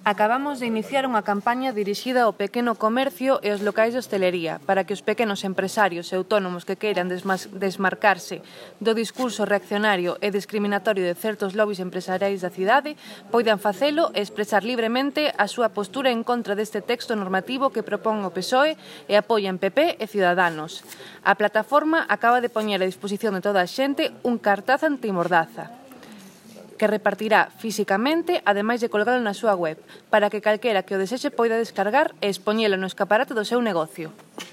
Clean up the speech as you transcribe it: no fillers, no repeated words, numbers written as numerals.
Acabamos de iniciar unha campaña dirixida ao pequeno comercio e aos locais de hostelería para que os pequenos empresarios e autónomos que queiran desmarcarse do discurso reaccionario e discriminatorio de certos lobbies empresariais da cidade poidan facelo e expresar libremente a súa postura en contra deste texto normativo que propón o PSOE e apoian PP e Ciudadanos. A plataforma acaba de poñer a disposición de toda a xente un cartaz antimordaza que repartirá fisicamente, ademais de colgalo na súa web, para que calquera que o desexe poida descargar e expoñelo no escaparate do seu negocio.